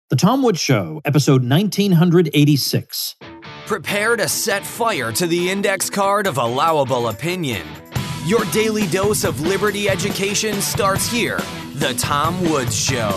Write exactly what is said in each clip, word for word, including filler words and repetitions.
The Tom Woods Show, episode nineteen eighty-six. Prepare to set fire to the index card of allowable opinion. Your daily dose of liberty education starts here. The Tom Woods Show.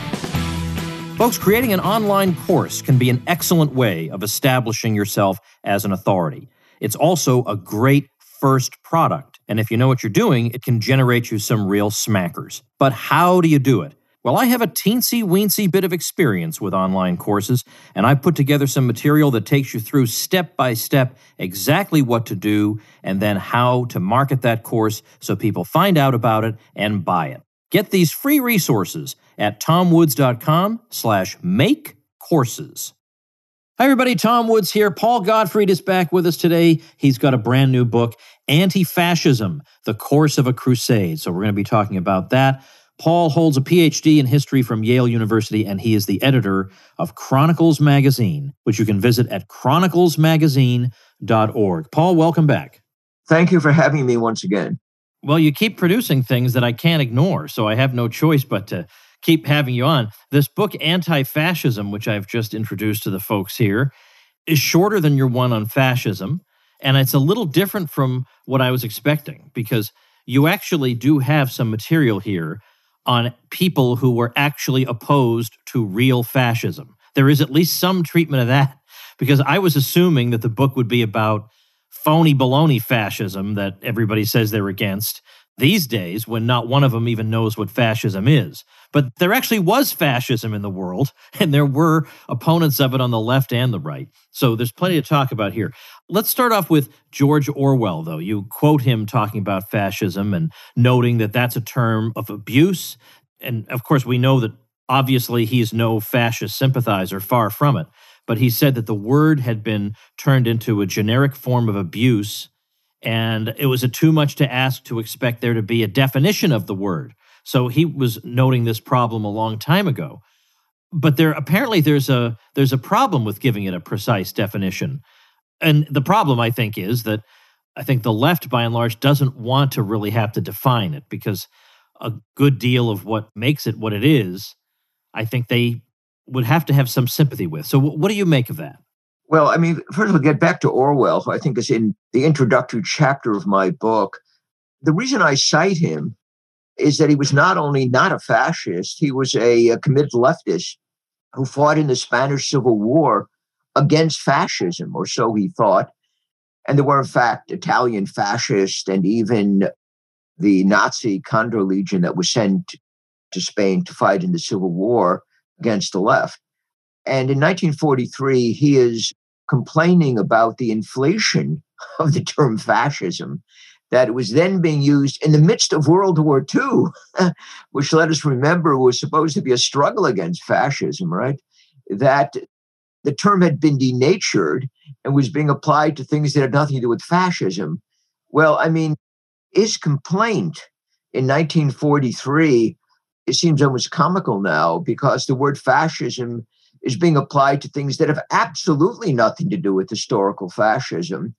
Folks, creating an online course can be an excellent way of establishing yourself as an authority. It's also a great first product, and if you know what you're doing, it can generate you some real smackers. But how do you do it? Well, I have a teensy-weensy bit of experience with online courses, and I've put together some material that takes you through step-by-step exactly what to do and then how to market that course so people find out about it and buy it. Get these free resources at tomwoods.com slash make courses. Hi, everybody. Tom Woods here. Paul Gottfried is back with us today. He's got a brand new book, Anti-Fascism, The Course of a Crusade. So we're going to be talking about that. Paul holds a P H D in history from Yale University, and he is the editor of Chronicles Magazine, which you can visit at chronicles magazine dot org. Paul, welcome back. Thank you for having me once again. Well, you keep producing things that I can't ignore, so I have no choice but to keep having you on. This book, Anti-Fascism, which I've just introduced to the folks here, is shorter than your one on fascism, and it's a little different from what I was expecting, because you actually do have some material here on people who were actually opposed to real fascism. There is at least some treatment of that, because I was assuming that the book would be about phony baloney fascism that everybody says they're against these days, when not one of them even knows what fascism is. But there actually was fascism in the world, and there were opponents of it on the left and the right. So there's plenty to talk about here. Let's start off with George Orwell, though. You quote him talking about fascism and noting that that's a term of abuse. And of course, we know that obviously he's no fascist sympathizer, far from it. But he said that the word had been turned into a generic form of abuse, and it was a too much to ask to expect there to be a definition of the word. So he was noting this problem a long time ago. But there apparently there's a there's a problem with giving it a precise definition. And the problem, I think, is that I think the left, by and large, doesn't want to really have to define it, because a good deal of what makes it what it is, I think they would have to have some sympathy with. So what do you make of that? Well, I mean, first of all, get back to Orwell, who I think is in the introductory chapter of my book. The reason I cite him is that he was not only not a fascist, he was a, a committed leftist who fought in the Spanish Civil War against fascism, or so he thought. And there were, in fact, Italian fascists and even the Nazi Condor Legion that was sent to Spain to fight in the Civil War against the left. And in nineteen forty-three, he is complaining about the inflation of the term fascism, that it was then being used in the midst of World War Two, which, let us remember, was supposed to be a struggle against fascism, right? That the term had been denatured and was being applied to things that had nothing to do with fascism. Well, I mean, his complaint in nineteen forty-three, it seems almost comical now, because the word fascism is being applied to things that have absolutely nothing to do with historical fascism.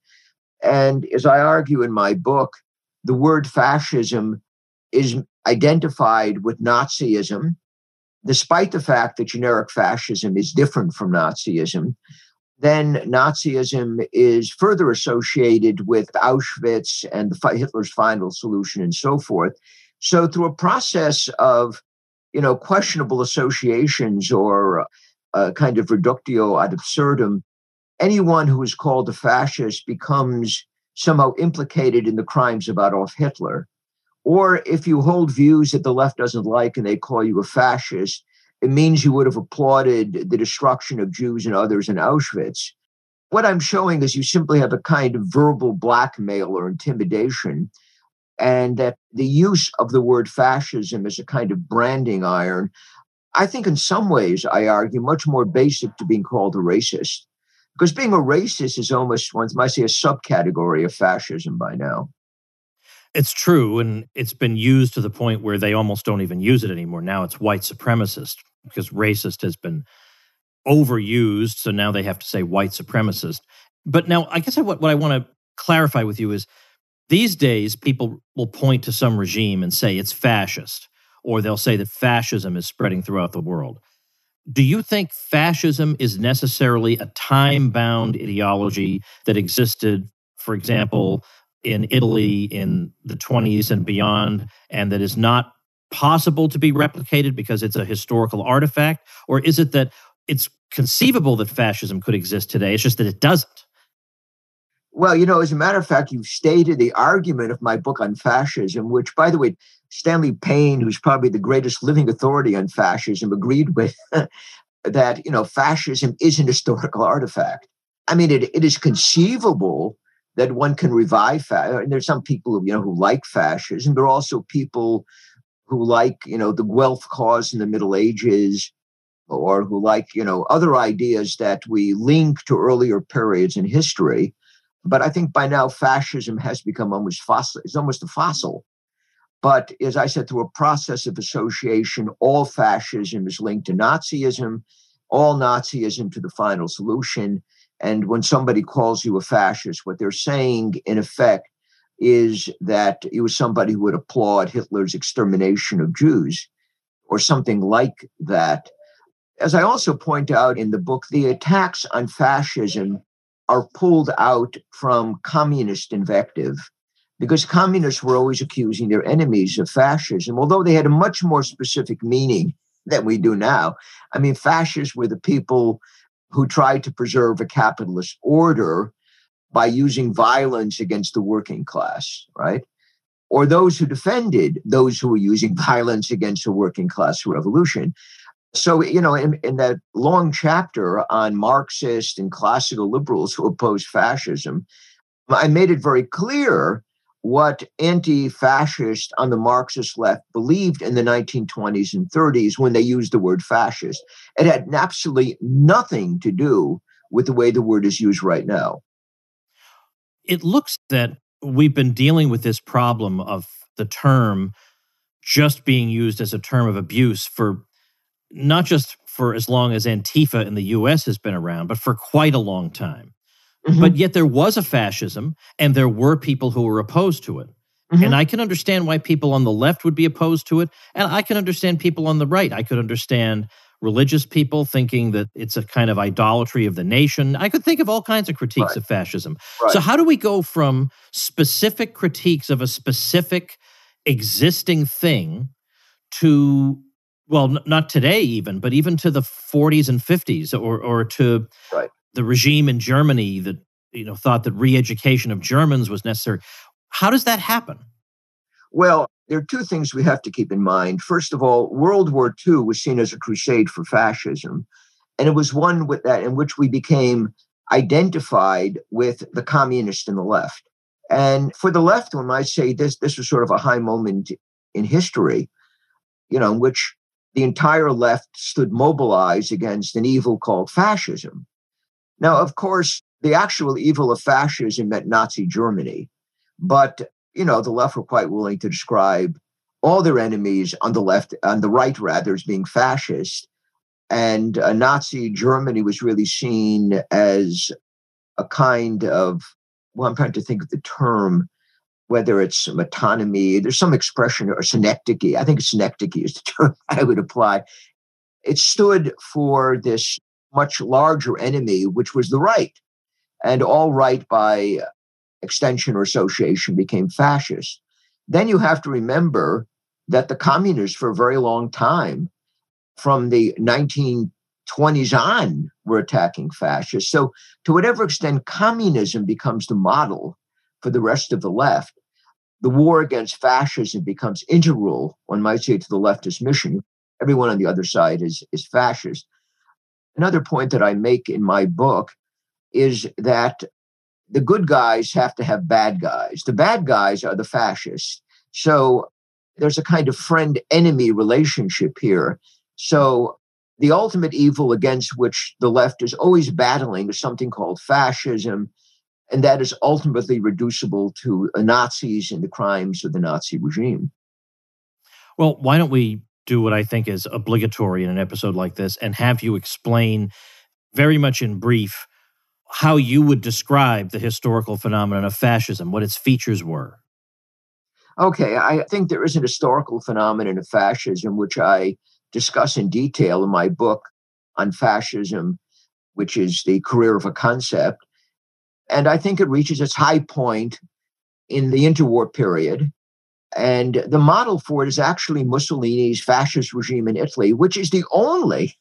And as I argue in my book, the word fascism is identified with Nazism, despite the fact that generic fascism is different from Nazism. Then Nazism is further associated with Auschwitz and the, Hitler's final solution and so forth. So through a process of, you know, questionable associations or a kind of reductio ad absurdum, anyone who is called a fascist becomes somehow implicated in the crimes of Adolf Hitler. Or if you hold views that the left doesn't like and they call you a fascist, it means you would have applauded the destruction of Jews and others in Auschwitz. What I'm showing is you simply have a kind of verbal blackmail or intimidation, and that the use of the word fascism as a kind of branding iron, I think in some ways, I argue, much more basic to being called a racist. Because being a racist is almost, one might say, a subcategory of fascism by now. It's true, and it's been used to the point where they almost don't even use it anymore. Now it's white supremacist, because racist has been overused, so now they have to say white supremacist. But now, I guess what, what I want to clarify with you is, these days, people will point to some regime and say it's fascist, or they'll say that fascism is spreading throughout the world. Do you think fascism is necessarily a time-bound ideology that existed, for example, in Italy in the twenties and beyond, and that is not possible to be replicated because it's a historical artifact? Or is it that it's conceivable that fascism could exist today, it's just that it doesn't? Well, you know, as a matter of fact, you've stated the argument of my book on fascism, which, by the way, Stanley Payne, who's probably the greatest living authority on fascism, agreed with that, you know, fascism is an historical artifact. I mean, it, it is conceivable that one can revive fascism. And there's some people, you know, who like fascism. There are also people who like, you know, the Guelph cause in the Middle Ages, or who like, you know, other ideas that we link to earlier periods in history. But I think by now fascism has become almost fossil. It's almost a fossil. But as I said, through a process of association, all fascism is linked to Nazism, all Nazism to the final solution. And when somebody calls you a fascist, what they're saying, in effect, is that you were somebody who would applaud Hitler's extermination of Jews, or something like that. As I also point out in the book, the attacks on fascism are pulled out from communist invective, because communists were always accusing their enemies of fascism, although they had a much more specific meaning than we do now. I mean, fascists were the people who tried to preserve a capitalist order by using violence against the working class, right? Or those who defended those who were using violence against the working class revolution. So, you know, in, in that long chapter on Marxist and classical liberals who oppose fascism, I made it very clear what anti-fascists on the Marxist left believed in the nineteen twenties and thirties when they used the word fascist. It had absolutely nothing to do with the way the word is used right now. It looks that we've been dealing with this problem of the term just being used as a term of abuse for not just for as long as Antifa in the U S has been around, but for quite a long time. Mm-hmm. But yet there was a fascism, and there were people who were opposed to it. Mm-hmm. And I can understand why people on the left would be opposed to it, and I can understand people on the right. I could understand religious people thinking that it's a kind of idolatry of the nation. I could think of all kinds of critiques right. of fascism. Right. So how do we go from specific critiques of a specific existing thing to, well, n- not today even, but even to the forties and fifties, or or to right. the regime in Germany that, you know, thought that re-education of Germans was necessary? How does that happen? Well, there are two things we have to keep in mind. First of all, World War Two was seen as a crusade for fascism, and it was one with that in which we became identified with the communists and the left. And for the left, one might say this, this was sort of a high moment in history, you know, in which the entire left stood mobilized against an evil called fascism. Now, of course, the actual evil of fascism meant Nazi Germany, but, you know, the left were quite willing to describe all their enemies on the left, on the right rather, as being fascist. And uh, Nazi Germany was really seen as a kind of, well, I'm trying to think of the term, whether it's metonymy, there's some expression, or synecdoche. I think synecdoche is the term I would apply. It stood for this much larger enemy, which was the right. And all right, by extension or association, became fascist. Then you have to remember that the communists, for a very long time, from the nineteen twenties on, were attacking fascists. So to whatever extent communism becomes the model for the rest of the left, the war against fascism becomes integral, one might say, to the leftist mission. Everyone on the other side is, is fascist. Another point that I make in my book is that the good guys have to have bad guys. The bad guys are the fascists. So there's a kind of friend-enemy relationship here. So the ultimate evil against which the left is always battling is something called fascism, and that is ultimately reducible to Nazis and the crimes of the Nazi regime. Well, why don't we do what I think is obligatory in an episode like this and have you explain very much in brief how you would describe the historical phenomenon of fascism, what its features were. Okay, I think there is an historical phenomenon of fascism, which I discuss in detail in my book. on fascism, which is The Career of a Concept. And I think it reaches its high point in the interwar period. And the model for it is actually Mussolini's fascist regime in Italy, which is the only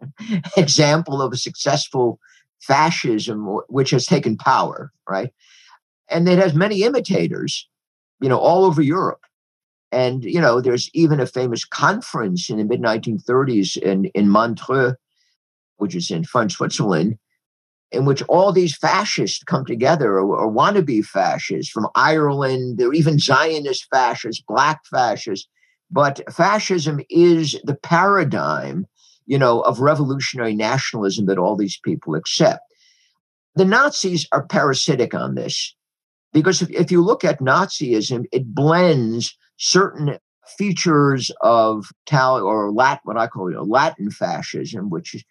example of a successful fascism which has taken power, right? And it has many imitators, you know, all over Europe. And, you know, there's even a famous conference in the mid nineteen thirties in, in Montreux, which is in French Switzerland, in which all these fascists come together, or, or wannabe fascists from Ireland, or even Zionist fascists, black fascists. But fascism is the paradigm, you know, of revolutionary nationalism that all these people accept. The Nazis are parasitic on this, because if, if you look at Nazism, it blends certain features of Italian or Latin, what I call, you know, Latin fascism, which is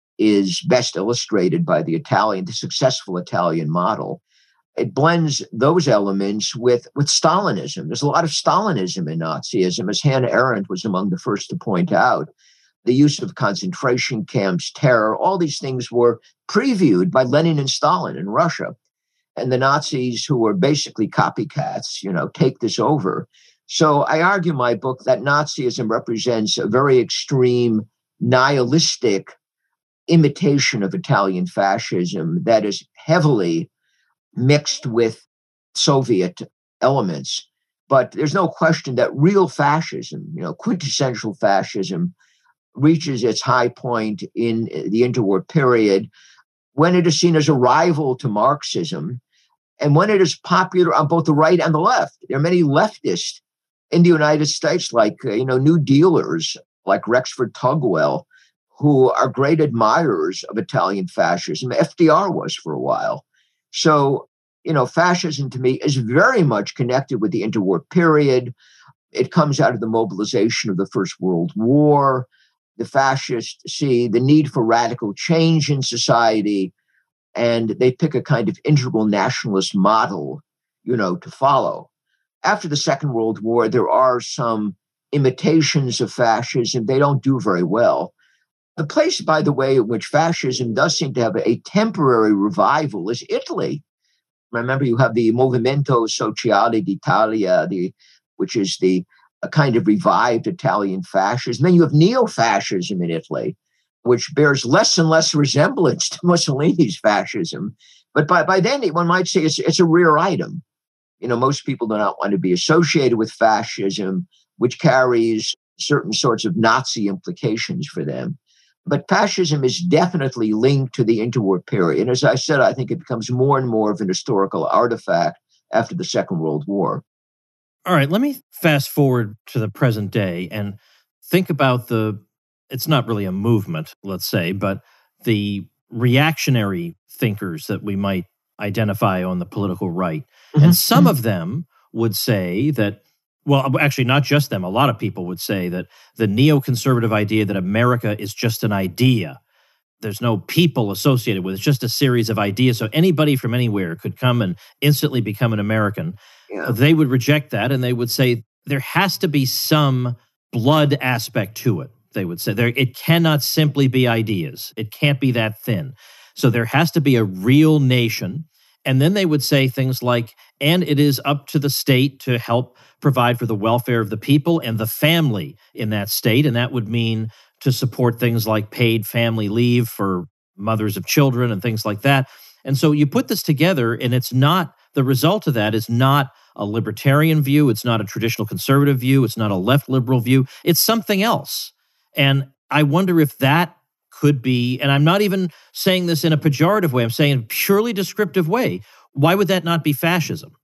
is best illustrated by the Italian, the successful Italian model. It blends those elements with, with Stalinism. There's a lot of Stalinism in Nazism, as Hannah Arendt was among the first to point out. The use of concentration camps, terror, all these things were previewed by Lenin and Stalin in Russia. And the Nazis, who were basically copycats, you know, take this over. So I argue in my book that Nazism represents a very extreme, nihilistic imitation of Italian fascism that is heavily mixed with Soviet elements. But there's no question that real fascism, you know, quintessential fascism, reaches its high point in the interwar period when it is seen as a rival to Marxism and when it is popular on both the right and the left. There are many leftists in the United States, like, uh, you know, New Dealers, like Rexford Tugwell, who are great admirers of Italian fascism. F D R was for a while. So, you know, fascism to me is very much connected with the interwar period. It comes out of the mobilization of the First World War. The fascists see the need for radical change in society, and they pick a kind of integral nationalist model, you know, to follow. After the Second World War, there are some imitations of fascism. They don't do very well. The place, by the way, in which fascism does seem to have a temporary revival is Italy. Remember, you have the Movimento Sociale d'Italia, the, which is the a kind of revived Italian fascism. Then you have neo-fascism in Italy, which bears less and less resemblance to Mussolini's fascism. But by, by then, one might say it's, it's a rare item. You know, most people do not want to be associated with fascism, which carries certain sorts of Nazi implications for them. But fascism is definitely linked to the interwar period. And as I said, I think it becomes more and more of an historical artifact after the Second World War. All right, let me fast forward to the present day and think about the, it's not really a movement, let's say, but the reactionary thinkers that we might identify on the political right. Mm-hmm. And some of them would say that, well, actually, not just them. A lot of people would say that the neoconservative idea that America is just an idea, there's no people associated with it, it's just a series of ideas. So anybody from anywhere could come and instantly become an American. Yeah. They would reject that, and they would say there has to be some blood aspect to it. They would say there it cannot simply be ideas. It can't be that thin. So there has to be a real nation. And then they would say things like, and it is up to the state to help provide for the welfare of the people and the family in that state. And that would mean to support things like paid family leave for mothers of children and things like that. And so you put this together, and it's not, the result of that is not a libertarian view. It's not a traditional conservative view. It's not a left liberal view. It's something else. And I wonder if that could be, and I'm not even saying this in a pejorative way, I'm saying in a purely descriptive way. Why would that not be fascism?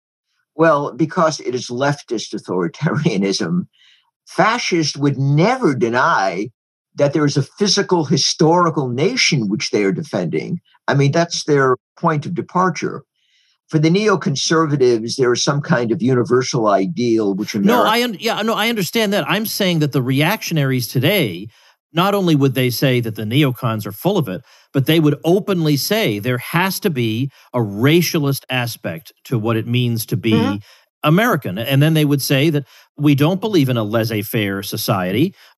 Well, because it is leftist authoritarianism. Fascists would never deny that there is a physical, historical nation which they are defending. I mean, that's their point of departure. For the neoconservatives, there is some kind of universal ideal which America... No, I un- yeah, no, I understand that. I'm saying that the reactionaries today, not only would they say that the neocons are full of it, but they would openly say there has to be a racialist aspect to what it means to be mm-hmm. American. And then they would say that we don't believe in a laissez-faire society.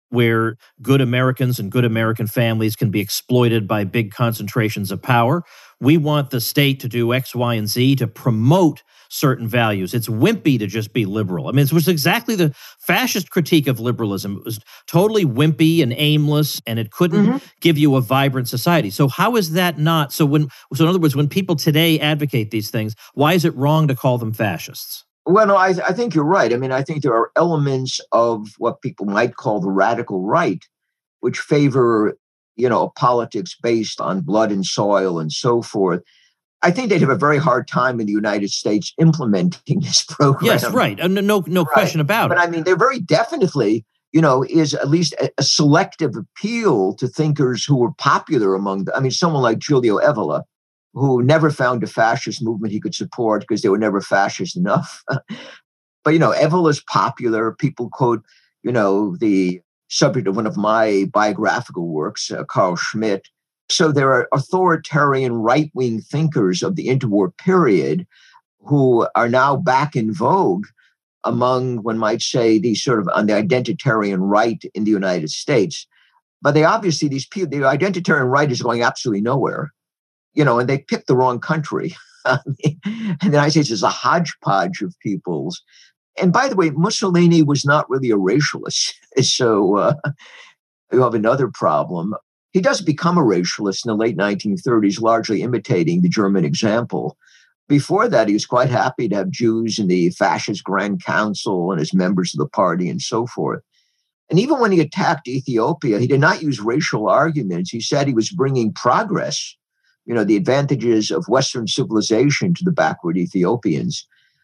where good Americans and good American families can be exploited by big concentrations of power. We want the state to do X, Y, and Z to promote certain values. It's wimpy to just be liberal. I mean, it was exactly the fascist critique of liberalism. It was totally wimpy and aimless, and it couldn't mm-hmm. give you a vibrant society. So how is that not? So when, so in other words, when people today advocate these things, why is it wrong to call them fascists? Well, no, I, I think you're right. I mean, I think there are elements of what people might call the radical right, which favor, you know, a politics based on blood and soil and so forth. I think they'd have a very hard time in the United States implementing this program. Yes, right. Uh, no, no, no right. question about but, it. But I mean, there very definitely, you know, is at least a, a selective appeal to thinkers who were popular among them. I mean, someone like Giulio Evola, who never found a fascist movement he could support because they were never fascist enough. But, you know, Evola's popular. People quote, you know, the subject of one of my biographical works, uh, Carl Schmitt. So there are authoritarian right-wing thinkers of the interwar period who are now back in vogue among, one might say, the sort of on the identitarian right in the United States. But they obviously, these people, the identitarian right is going absolutely nowhere. You know, and they picked the wrong country. And the United States is a hodgepodge of peoples. And by the way, Mussolini was not really a racialist. So uh, you have another problem. He does become a racialist in the late nineteen thirties, largely imitating the German example. Before that, he was quite happy to have Jews in the fascist Grand Council and as members of the party and so forth. And even when he attacked Ethiopia, he did not use racial arguments. He said he was bringing progress, you know, the advantages of Western civilization to the backward Ethiopians.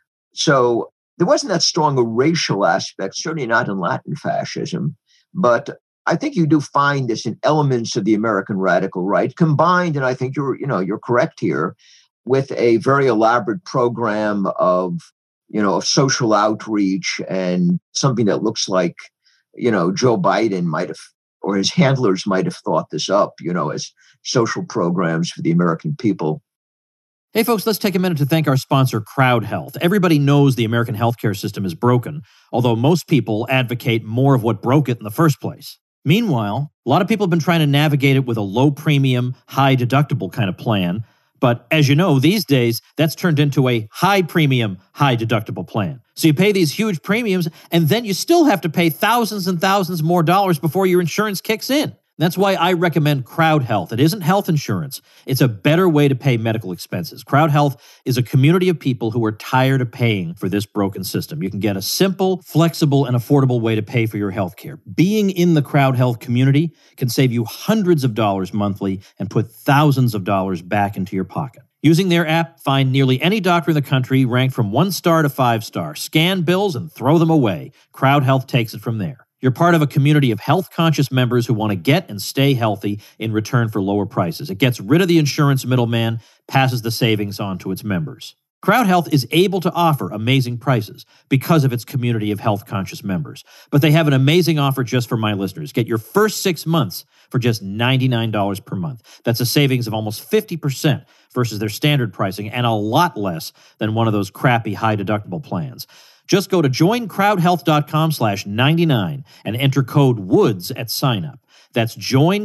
So there wasn't that strong a racial aspect, certainly not in Latin fascism. But I think you do find this in elements of the American radical right, combined, and I think you're, you know, you're correct here, with a very elaborate program of, you know, of social outreach and something that looks like, you know, Joe Biden might have, or his handlers might have thought this up, you know, as social programs for the American people. Hey, folks, let's take a minute to thank our sponsor, Crowd Health. Everybody knows the American healthcare system is broken, although most people advocate more of what broke it in the first place. Meanwhile, a lot of people have been trying to navigate it with a low premium, high deductible kind of plan. But as you know, these days, that's turned into a high premium, high deductible plan. So you pay these huge premiums, and then you still have to pay thousands and thousands more dollars before your insurance kicks in. That's why I recommend Crowd Health. It isn't health insurance. It's a better way to pay medical expenses. Crowd Health is a community of people who are tired of paying for this broken system. You can get a simple, flexible, and affordable way to pay for your health care. Being in the Crowd Health community can save you hundreds of dollars monthly and put thousands of dollars back into your pocket. Using their app, find nearly any doctor in the country ranked from one star to five star. Scan bills and throw them away. Crowd Health takes it from there. You're part of a community of health-conscious members who want to get and stay healthy in return for lower prices. It gets rid of the insurance middleman, passes the savings on to its members. Crowd Health is able to offer amazing prices because of its community of health-conscious members. But they have an amazing offer just for my listeners. Get your first six months for just ninety-nine dollars per month. That's a savings of almost fifty percent versus their standard pricing and a lot less than one of those crappy high-deductible plans. Just go to joincrowdhealth.com slash 99 and enter code WOODS at sign-up. That's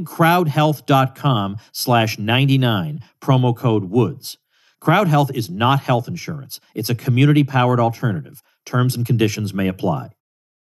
joincrowdhealth.com slash 99, promo code WOODS. Crowd Health is not health insurance. It's a community-powered alternative. Terms and conditions may apply.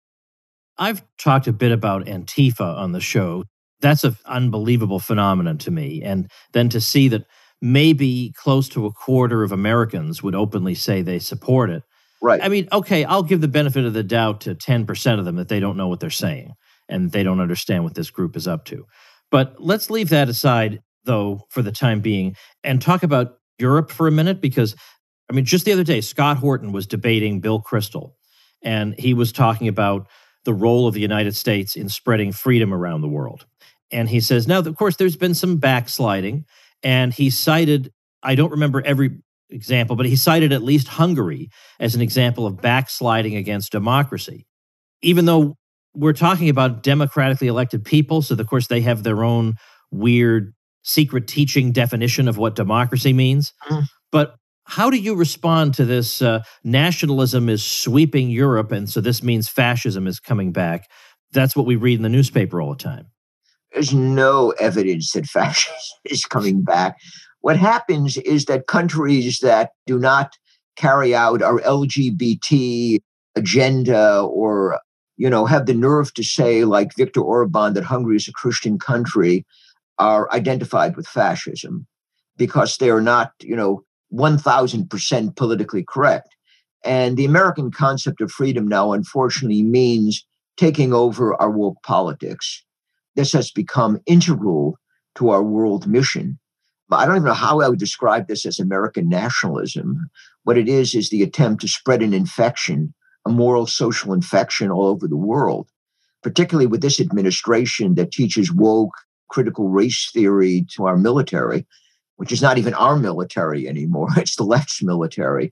I've talked a bit about Antifa on the show. That's an unbelievable phenomenon to me. And then to see that maybe close to a quarter of Americans would openly say they support it. Right. I mean, okay, I'll give the benefit of the doubt to ten percent of them that they don't know what they're saying and they don't understand what this group is up to. But let's leave that aside, though, for the time being, and talk about Europe for a minute, because, I mean, just the other day, Scott Horton was debating Bill Kristol, and he was talking about the role of the United States in spreading freedom around the world. And he says, now, of course, there's been some backsliding, and he cited, I don't remember every example, but he cited at least Hungary as an example of backsliding against democracy. Even though we're talking about democratically elected people, so of course they have their own weird secret teaching definition of what democracy means. Mm. But how do you respond to this uh, nationalism is sweeping Europe, and so this means fascism is coming back? that's what we read in the newspaper all the time. There's no evidence that fascism is coming back. What happens is that countries that do not carry out our L G B T agenda or, you know, have the nerve to say, like Viktor Orban, that Hungary is a Christian country, are identified with fascism because they are not, you know, one thousand percent politically correct. And the American concept of freedom now, unfortunately, means taking over our woke politics. This has become integral to our world mission. I don't even know how I would describe this as American nationalism. What it is, is the attempt to spread an infection, a moral social infection all over the world, particularly with this administration that teaches woke critical race theory to our military, which is not even our military anymore. It's the left's military.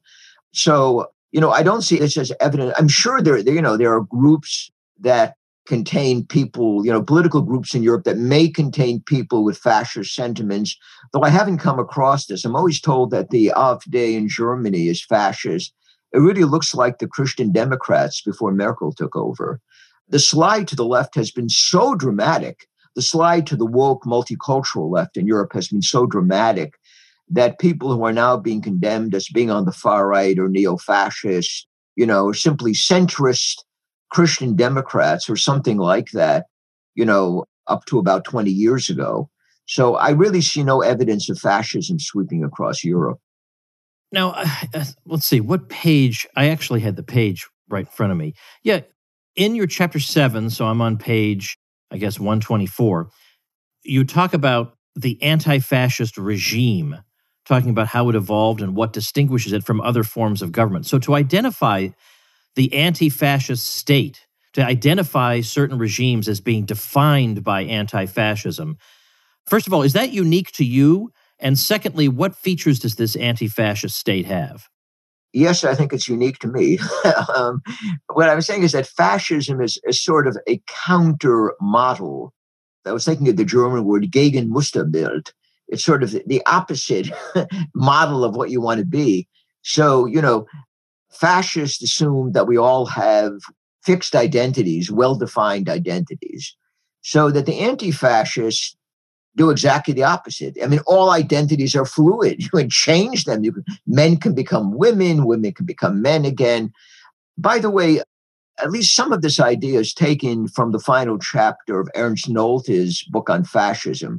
So, you know, I don't see this as evident. I'm sure there, there, you know, there are groups that contain people, you know, political groups in Europe that may contain people with fascist sentiments, though I haven't come across this. I'm always told that the AfD in Germany is fascist. It really looks like the Christian Democrats before Merkel took over. The slide to the left has been so dramatic. The slide to the woke multicultural left in Europe has been so dramatic that people who are now being condemned as being on the far right or neo-fascist, you know, simply centrist Christian Democrats or something like that, you know, up to about twenty years ago. So I really see no evidence of fascism sweeping across Europe. Now, uh, let's see, what page? I actually had the page right in front of me. Yeah, in your chapter seven, so I'm on page, I guess, one twenty-four, you talk about the anti-fascist regime, talking about how it evolved and what distinguishes it from other forms of government. So to identify the anti-fascist state, to identify certain regimes as being defined by anti-fascism, first of all, is that unique to you? And secondly, what features does this anti-fascist state have? Yes, I think it's unique to me. um, what I'm saying is that fascism is, is sort of a counter model. I was thinking of the German word Gegenmusterbild. It's sort of the opposite model of what you want to be. So, you know, fascists assume that we all have fixed identities, well-defined identities, so that the anti-fascists do exactly the opposite. I mean, all identities are fluid. You can change them. You can, men can become women, women can become men again. By the way, at least some of this idea is taken from the final chapter of Ernst Nolte's book on fascism.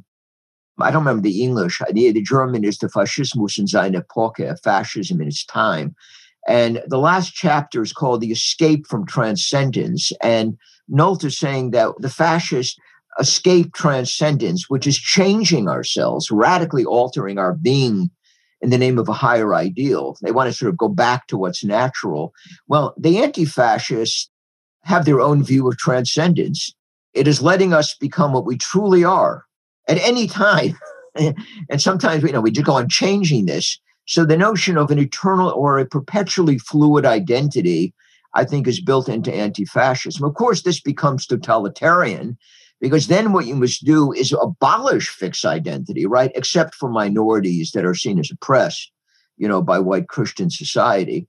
I don't remember the English. The, the German is the Faschismus in seiner Epoche, fascism in its time. And the last chapter is called The Escape from Transcendence. And Nolte is saying that the fascists escape transcendence, which is changing ourselves, radically altering our being in the name of a higher ideal. They want to sort of go back to what's natural. Well, the anti-fascists have their own view of transcendence. It is letting us become what we truly are at any time. And sometimes, you know, we just go on changing this. So the notion of an eternal or a perpetually fluid identity, I think, is built into anti-fascism. Of course, this becomes totalitarian, because then what you must do is abolish fixed identity, right? Except for minorities that are seen as oppressed, you know, by white Christian society.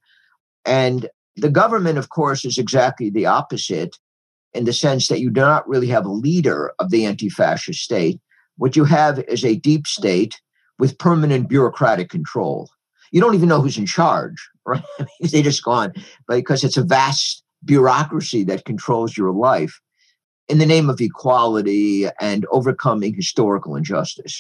And the government, of course, is exactly the opposite in the sense that you do not really have a leader of the anti-fascist state. What you have is a deep state with permanent bureaucratic control. You don't even know who's in charge, right? They just go on because it's a vast bureaucracy that controls your life in the name of equality and overcoming historical injustice.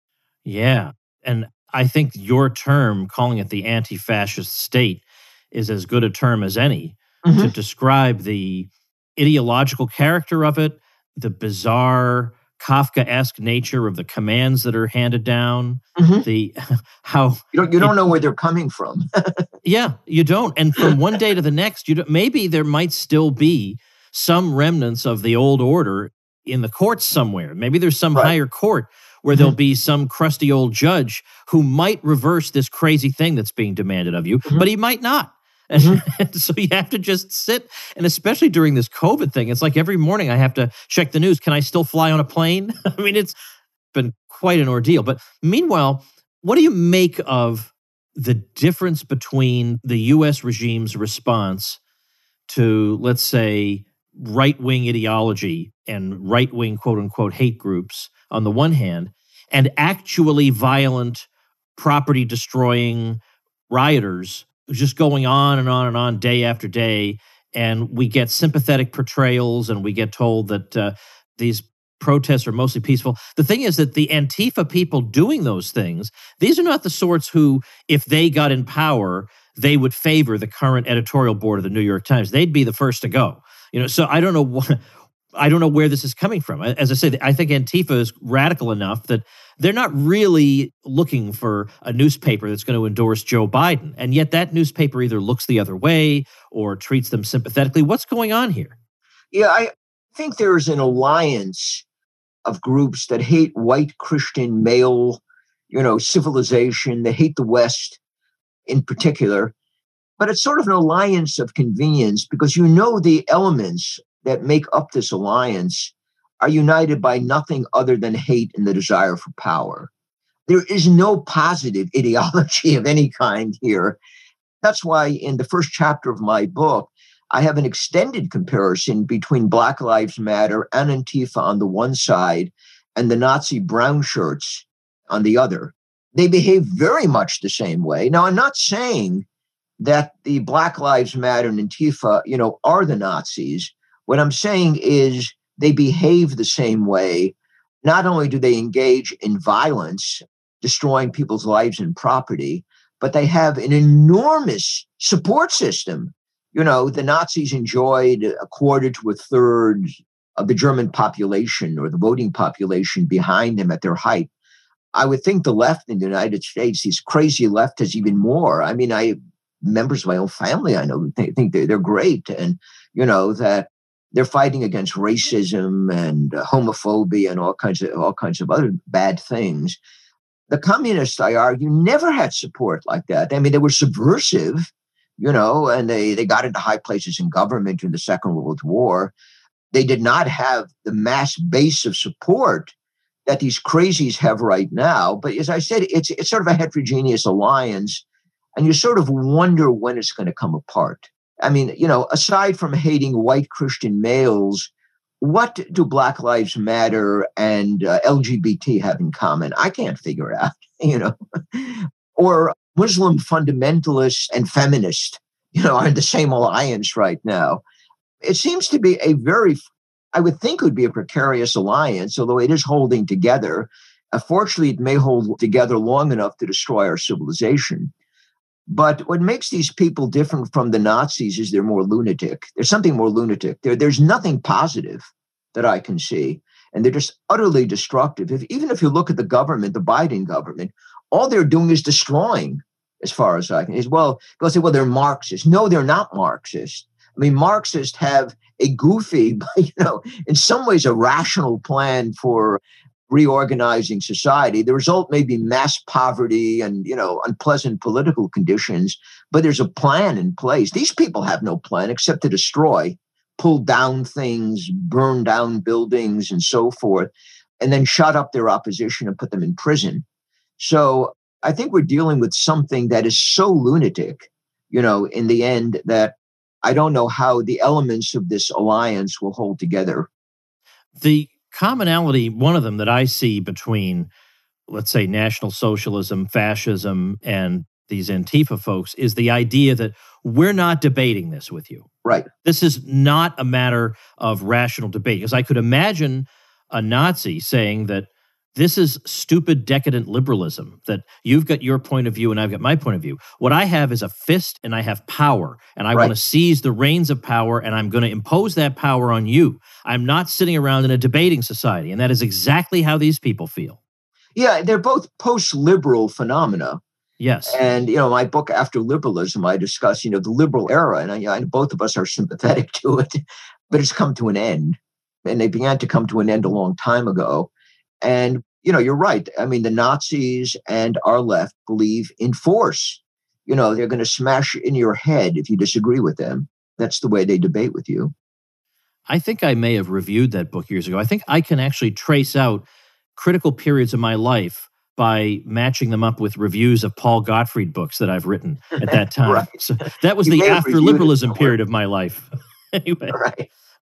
Yeah. And I think your term, calling it the anti-fascist state, is as good a term as any mm-hmm. to describe the ideological character of it, the bizarre Kafkaesque nature of the commands that are handed down, mm-hmm. the how you don't you don't it, know where they're coming from. Yeah, you don't. And from one day to the next, you don't, maybe there might still be some remnants of the old order in the courts somewhere. Maybe there's some right. higher court where mm-hmm. there'll be some crusty old judge who might reverse this crazy thing that's being demanded of you, mm-hmm. but he might not. Mm-hmm. And so you have to just sit, and especially during this COVID thing, it's like every morning I have to check the news. Can I still fly on a plane? I mean, it's been quite an ordeal. But meanwhile, what do you make of the difference between the U S regime's response to, let's say, right-wing ideology and right-wing quote-unquote hate groups on the one hand, and actually violent, property-destroying rioters just going on and on and on day after day, and we get sympathetic portrayals and we get told that uh, these protests are mostly peaceful. The thing is that the Antifa people doing those things, these are not the sorts who, if they got in power, they would favor the current editorial board of the New York Times. They'd be the first to go. You know, so I don't know what, I don't know where this is coming from. As I say, I think Antifa is radical enough that they're not really looking for a newspaper that's going to endorse Joe Biden. And yet that newspaper either looks the other way or treats them sympathetically. What's going on here? Yeah, I think there's an alliance of groups that hate white Christian male, you know, civilization. They hate the West in particular. But it's sort of an alliance of convenience because you know the elements that make up this alliance are united by nothing other than hate and the desire for power. There is no positive ideology of any kind here. That's why in the first chapter of my book, I have an extended comparison between Black Lives Matter and Antifa on the one side and the Nazi brown shirts on the other. They behave very much the same way. Now, I'm not saying that the Black Lives Matter and Antifa, you know, are the Nazis. What I'm saying is they behave the same way. Not only do they engage in violence, destroying people's lives and property, but they have an enormous support system. You know, the Nazis enjoyed a quarter to a third of the German population or the voting population behind them at their height. I would think the left in the United States, these crazy left, has even more. I mean, I members of my own family, I know, think, think they're, they're great. And, you know, that they're fighting against racism and uh, homophobia and all kinds of all kinds of other bad things. The communists, I argue, never had support like that. I mean, they were subversive, you know, and they, they got into high places in government during the Second World War. They did not have the mass base of support that these crazies have right now. But as I said, it's it's sort of a heterogeneous alliance, and you sort of wonder when it's going to come apart. I mean, you know, aside from hating white Christian males, what do Black Lives Matter and uh, L G B T have in common? I can't figure it out, you know. Or Muslim fundamentalists and feminists, you know, are in the same alliance right now. It seems to be a very, I would think it would be a precarious alliance, although it is holding together. Unfortunately, it may hold together long enough to destroy our civilization. But what makes these people different from the Nazis is they're more lunatic. There's something more lunatic. There, there's nothing positive that I can see. And they're just utterly destructive. If, even if you look at the government, the Biden government, all they're doing is destroying, as far as I can. Is, well, they'll say, well, they're Marxists. No, they're not Marxists. I mean, Marxists have a goofy, but, you know, in some ways a rational plan for reorganizing society. The result may be mass poverty and, you know, unpleasant political conditions, but there's a plan in place. These people have no plan except to destroy, pull down things, burn down buildings and so forth, and then shut up their opposition and put them in prison. So I think we're dealing with something that is so lunatic, you know, in the end, that I don't know how the elements of this alliance will hold together. The commonality, one of them that I see between, let's say, National Socialism, fascism, and these Antifa folks is the idea that we're not debating this with you. Right. This is not a matter of rational debate. Because I could imagine a Nazi saying that this is stupid, decadent liberalism, that you've got your point of view and I've got my point of view. What I have is a fist and I have power, and I right. want to seize the reins of power, and I'm going to impose that power on you. I'm not sitting around in a debating society, and that is exactly how these people feel. Yeah, they're both post-liberal phenomena. Yes. And, you know, my book, After Liberalism, I discuss, you know, the liberal era, and I, I, both of us are sympathetic to it, but it's come to an end. And they began to come to an end a long time ago. And, you know, you're right. I mean, the Nazis and our left believe in force. You know, they're going to smash in your head if you disagree with them. That's the way they debate with you. I think I may have reviewed that book years ago. I think I can actually trace out critical periods of my life by matching them up with reviews of Paul Gottfried books that I've written at that time. Right. So that was You the after liberalism period of my life. Anyway. Right.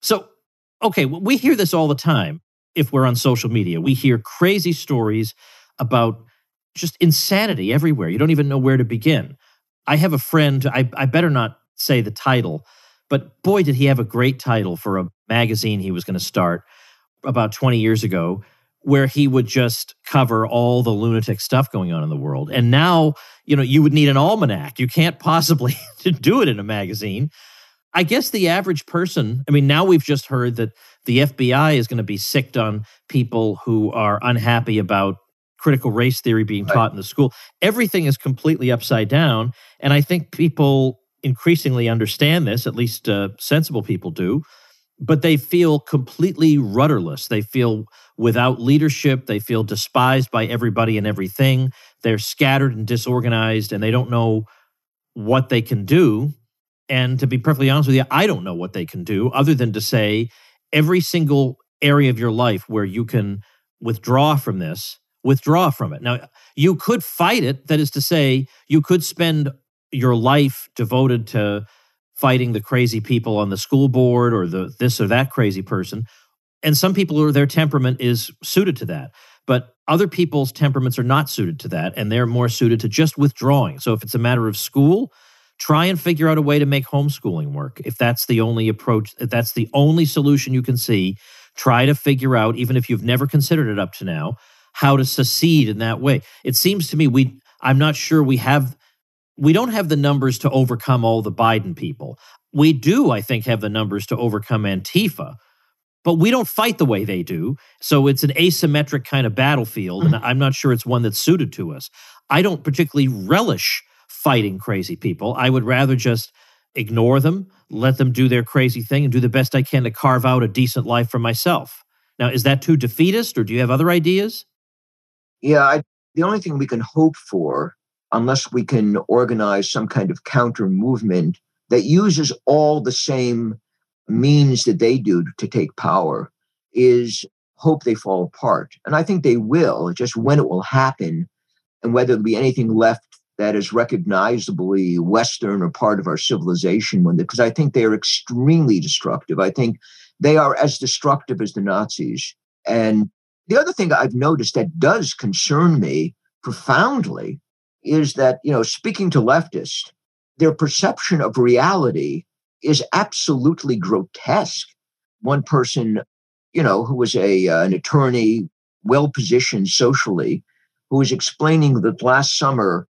So, okay, we hear this all the time if we're on social media. We hear crazy stories about just insanity everywhere. You don't even know where to begin. I have a friend, I, I better not say the title, but boy, did he have a great title for a magazine he was going to start about twenty years ago, where he would just cover all the lunatic stuff going on in the world. And now, you know, you would need an almanac. You can't possibly do it in a magazine. I guess the average person, I mean, now we've just heard that the F B I is going to be sicked on people who are unhappy about critical race theory being Right. taught in the school. Everything is completely upside down. And I think people increasingly understand this, at least uh, sensible people do, but they feel completely rudderless. They feel without leadership. They feel despised by everybody and everything. They're scattered and disorganized, and they don't know what they can do. And to be perfectly honest with you, I don't know what they can do other than to say every single area of your life where you can withdraw from this, withdraw from it. Now, you could fight it. That is to say, you could spend your life devoted to fighting the crazy people on the school board or the this or that crazy person. And some people, are, their temperament is suited to that. But other people's temperaments are not suited to that, and they're more suited to just withdrawing. So if it's a matter of school, try and figure out a way to make homeschooling work. If that's the only approach, if that's the only solution you can see, try to figure out, even if you've never considered it up to now, how to secede in that way. It seems to me we I'm not sure we have we don't have the numbers to overcome all the Biden people. We do, I think, have the numbers to overcome Antifa, but we don't fight the way they do. So it's an asymmetric kind of battlefield, and I'm not sure it's one that's suited to us. I don't particularly relish fighting crazy people. I would rather just ignore them, let them do their crazy thing, and do the best I can to carve out a decent life for myself. Now, is that too defeatist, or do you have other ideas? Yeah, I, the only thing we can hope for, unless we can organize some kind of counter movement that uses all the same means that they do to take power, is hope they fall apart. And I think they will. Just when it will happen and whether there'll be anything left that is recognizably Western or part of our civilization, when because I think they are extremely destructive. I think they are as destructive as the Nazis. And the other thing I've noticed that does concern me profoundly is that, you know, speaking to leftists, their perception of reality is absolutely grotesque. One person, you know, who was a uh, an attorney, well-positioned socially, who was explaining that last summer,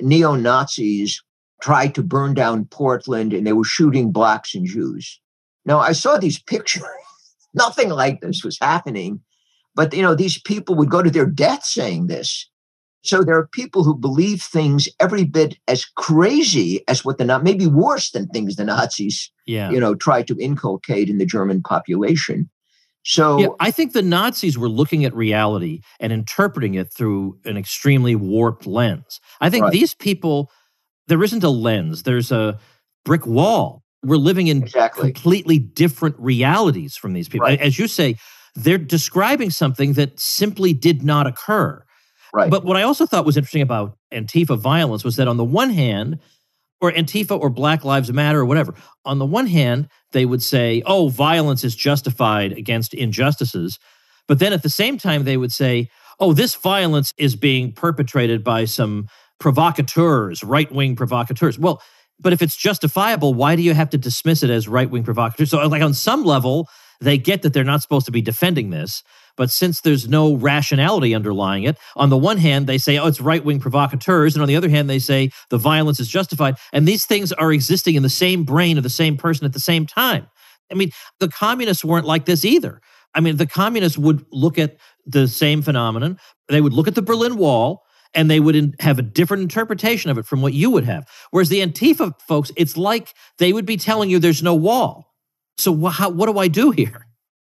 neo-Nazis tried to burn down Portland and they were shooting blacks and Jews. Now, I saw these pictures. Nothing like this was happening. But, you know, these people would go to their death saying this. So there are people who believe things every bit as crazy as what the, maybe worse than things the Nazis, yeah. you know, tried to inculcate in the German population. So yeah, I think the Nazis were looking at reality and interpreting it through an extremely warped lens. I think right. these people, there isn't a lens. There's a brick wall. We're living in exactly. completely different realities from these people. Right. As you say, they're describing something that simply did not occur. Right. But what I also thought was interesting about Antifa violence was that on the one hand, or Antifa or Black Lives Matter or whatever, on the one hand, they would say, oh, violence is justified against injustices. But then at the same time, they would say, oh, this violence is being perpetrated by some provocateurs, right-wing provocateurs. Well, but if it's justifiable, why do you have to dismiss it as right-wing provocateurs? So like on some level, they get that they're not supposed to be defending this. But since there's no rationality underlying it, on the one hand, they say, oh, it's right-wing provocateurs. And on the other hand, they say the violence is justified. And these things are existing in the same brain of the same person at the same time. I mean, the communists weren't like this either. I mean, the communists would look at the same phenomenon. They would look at the Berlin Wall, and they would in- have a different interpretation of it from what you would have. Whereas the Antifa folks, it's like they would be telling you there's no wall. So wh- how, what do I do here?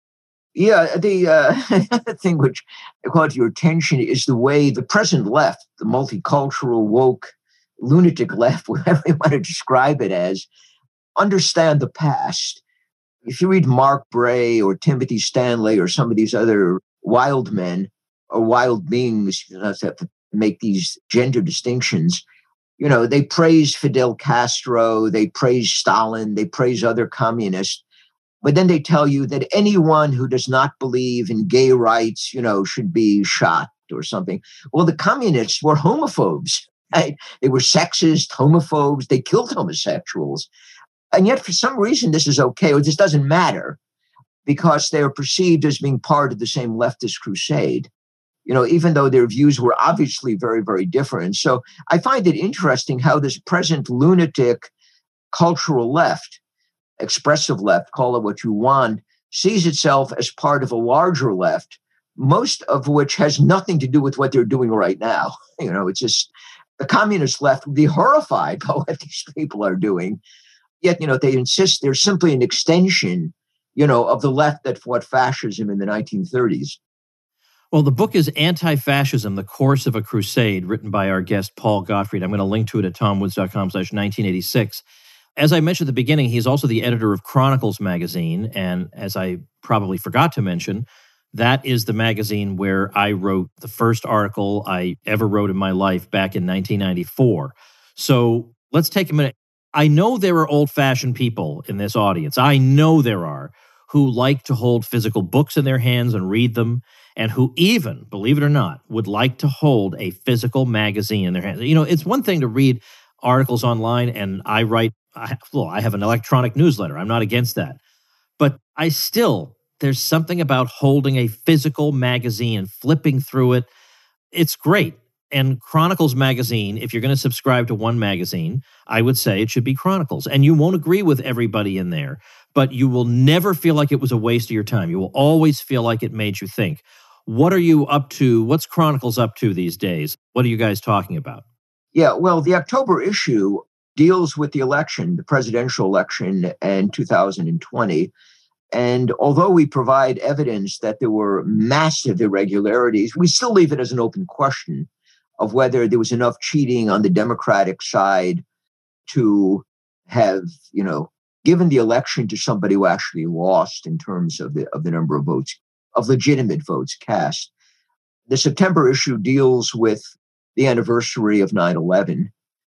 Yeah, the uh, thing which caught your attention is the way the present left, the multicultural, woke, lunatic left, whatever you want to describe it as, understand the past. If you read Mark Bray or Timothy Stanley or some of these other wild men or wild beings, you know, have to make these gender distinctions, you know, they praise Fidel Castro, they praise Stalin, they praise other communists. But then they tell you that anyone who does not believe in gay rights, you know, should be shot or something. Well, the communists were homophobes. Right? They were sexist, homophobes. They killed homosexuals. And yet, for some reason, this is okay, or this doesn't matter, because they are perceived as being part of the same leftist crusade, you know, even though their views were obviously very, very different. So I find it interesting how this present lunatic cultural left, expressive left, call it what you want, sees itself as part of a larger left, most of which has nothing to do with what they're doing right now. You know, it's just the communist left would be horrified by what these people are doing. Yet, you know, they insist they're simply an extension, you know, of the left that fought fascism in the nineteen thirties. Well, the book is Anti-Fascism, The Course of a Crusade, written by our guest, Paul Gottfried. I'm going to link to it at tomwoods.com slash 1986. As I mentioned at the beginning, he's also the editor of Chronicles magazine. And as I probably forgot to mention, that is the magazine where I wrote the first article I ever wrote in my life back in nineteen ninety-four. So let's take a minute. I know there are old-fashioned people in this audience. I know there are who like to hold physical books in their hands and read them, and who even, believe it or not, would like to hold a physical magazine in their hands. You know, it's one thing to read articles online, and I write, I, well, I have an electronic newsletter. I'm not against that. But I still, there's something about holding a physical magazine and flipping through it. It's great. And Chronicles magazine, if you're going to subscribe to one magazine, I would say it should be Chronicles. And you won't agree with everybody in there, but you will never feel like it was a waste of your time. You will always feel like it made you think. What are you up to? What's Chronicles up to these days? What are you guys talking about? Yeah, well, the October issue deals with the election, the presidential election in two thousand twenty. And although we provide evidence that there were massive irregularities, we still leave it as an open question of whether there was enough cheating on the Democratic side to have, you know, given the election to somebody who actually lost in terms of the of the number of votes, of legitimate votes cast. The September issue deals with the anniversary of nine eleven.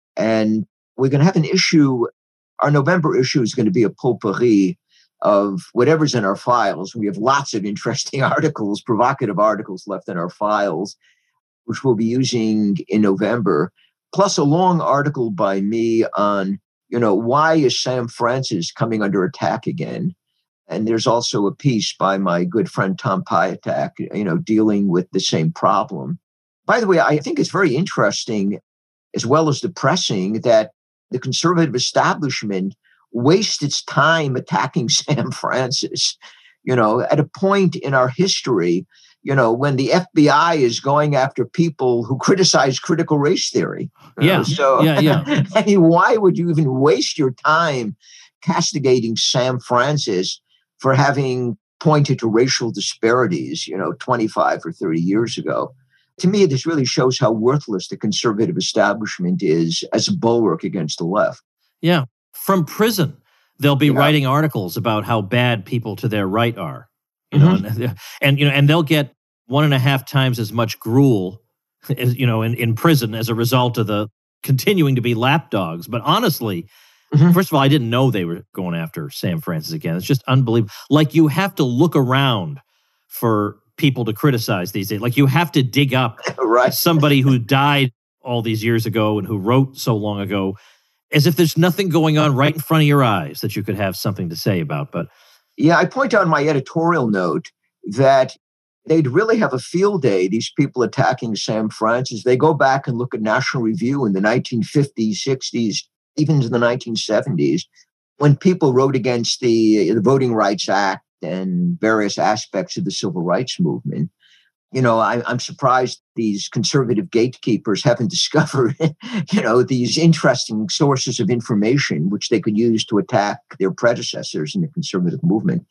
And we're going to have an issue, our November issue is going to be a potpourri of whatever's in our files. We have lots of interesting articles, provocative articles left in our files, which we'll be using in November, plus a long article by me on, you know, why is Sam Francis coming under attack again? And there's also a piece by my good friend Tom Piatak, you know, dealing with the same problem. By the way, I think it's very interesting, as well as depressing, that the conservative establishment wastes its time attacking Sam Francis, you know, at a point in our history, you know, when the F B I is going after people who criticize critical race theory. Yeah. Know? So, yeah, yeah. I mean, why would you even waste your time castigating Sam Francis for having pointed to racial disparities, you know, twenty-five or thirty years ago? To me, this really shows how worthless the conservative establishment is as a bulwark against the left. Yeah. From prison, they'll be Yeah. writing articles about how bad people to their right are. You know, Mhm. and, and you know, and they'll get one and a half times as much gruel, as, you know, in, in prison as a result of the continuing to be lapdogs. But honestly, Mhm. first of all, I didn't know they were going after Sam Francis again. It's just unbelievable. Like, you have to look around for people to criticize these days. Like, you have to dig up Right. somebody who died all these years ago and who wrote so long ago, as if there's nothing going on right in front of your eyes that you could have something to say about. But Yeah, I point out in my editorial note that they'd really have a field day, these people attacking Sam Francis. They go back and look at National Review in the nineteen fifties, sixties, even to the nineteen seventies, when people wrote against the, the Voting Rights Act and various aspects of the civil rights movement. You know, I, I'm surprised these conservative gatekeepers haven't discovered, you know, these interesting sources of information which they could use to attack their predecessors in the conservative movement.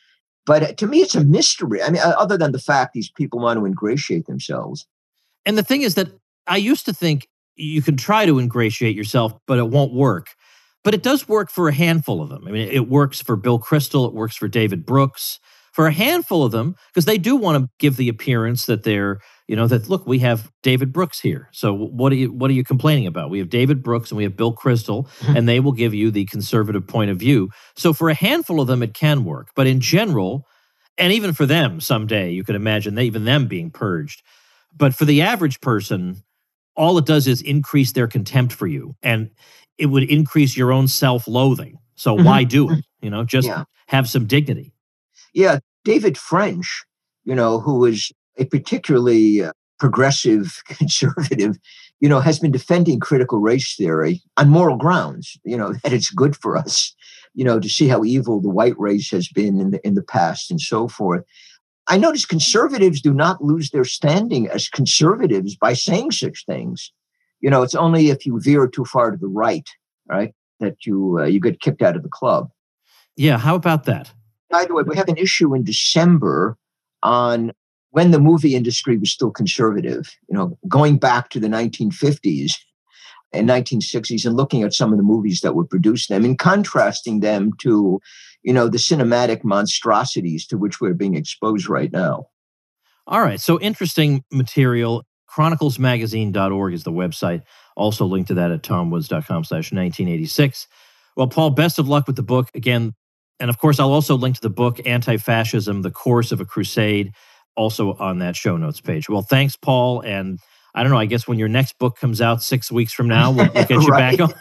But to me, it's a mystery. I mean, other than the fact these people want to ingratiate themselves. And the thing is that I used to think you can try to ingratiate yourself, but it won't work. But it does work for a handful of them. I mean, it works for Bill Kristol. It works for David Brooks. For a handful of them, because they do want to give the appearance that they're You know, that, look, we have David Brooks here. So what are you what are you complaining about? We have David Brooks and we have Bill Kristol, and they will give you the conservative point of view. So for a handful of them, it can work. But in general, and even for them someday, you could imagine they, even them being purged. But for the average person, all it does is increase their contempt for you. And it would increase your own self-loathing. So mm-hmm. why do it? You know, just yeah. have some dignity. Yeah, David French, you know, who is a particularly uh, progressive conservative, you know, has been defending critical race theory on moral grounds, you know, that it's good for us, you know, to see how evil the white race has been in the, in the past and so forth. I notice conservatives do not lose their standing as conservatives by saying such things. You know, it's only if you veer too far to the right, right, that you uh, you get kicked out of the club. Yeah, how about that? By the way, we have an issue in December on when the movie industry was still conservative, you know, going back to the nineteen fifties and nineteen sixties and looking at some of the movies that were produced them and contrasting them to, you know, the cinematic monstrosities to which we're being exposed right now. All right. So interesting material. chronicles magazine dot org is the website. Also linked to that at tomwoods.com slash 1986. Well, Paul, best of luck with the book again. And of course, I'll also link to the book, Anti-Fascism, The Course of a Crusade, also on that show notes page. Well, thanks, Paul. And I don't know, I guess when your next book comes out six weeks from now, we'll, we'll get you back on.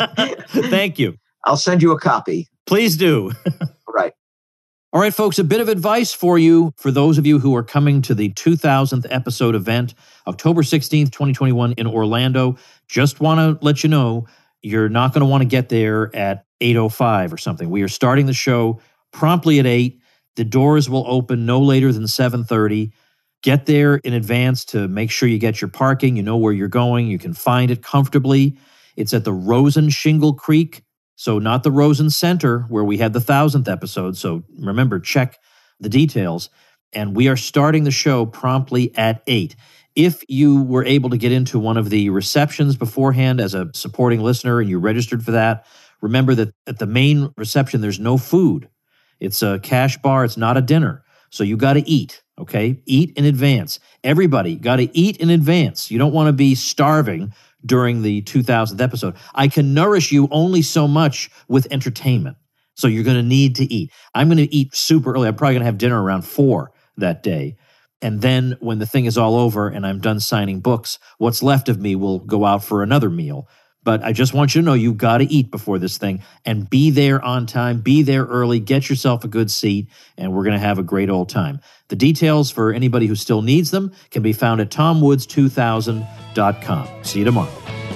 Thank you. I'll send you a copy. Please do. Right. All right, folks, a bit of advice for you, for those of you who are coming to the two thousandth episode event, October sixteenth, twenty twenty-one in Orlando. Just want to let you know, you're not going to want to get there at eight oh five or something. We are starting the show promptly at eight. The doors will open no later than seven thirty. Get there in advance to make sure you get your parking. You know where you're going. You can find it comfortably. It's at the Rosen Shingle Creek. So not the Rosen Center where we had the thousandth episode. So remember, check the details. And we are starting the show promptly at eight. If you were able to get into one of the receptions beforehand as a supporting listener and you registered for that, remember that at the main reception, there's no food. It's a cash bar. It's not a dinner. So you got to eat, okay? Eat in advance. Everybody got to eat in advance. You don't want to be starving during the two thousandth episode. I can nourish you only so much with entertainment. So you're going to need to eat. I'm going to eat super early. I'm probably going to have dinner around four that day. And then when the thing is all over and I'm done signing books, what's left of me will go out for another meal. But I just want you to know you've got to eat before this thing and be there on time, be there early, get yourself a good seat, and we're going to have a great old time. The details for anybody who still needs them can be found at tom woods two thousand dot com. See you tomorrow.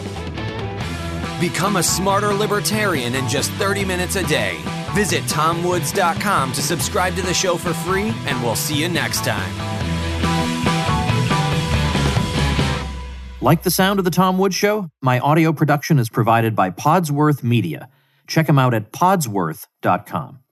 Become a smarter libertarian in just thirty minutes a day. Visit tom woods dot com to subscribe to the show for free, and we'll see you next time. Like the sound of The Tom Woods Show? My audio production is provided by Podsworth Media. Check them out at podsworth dot com.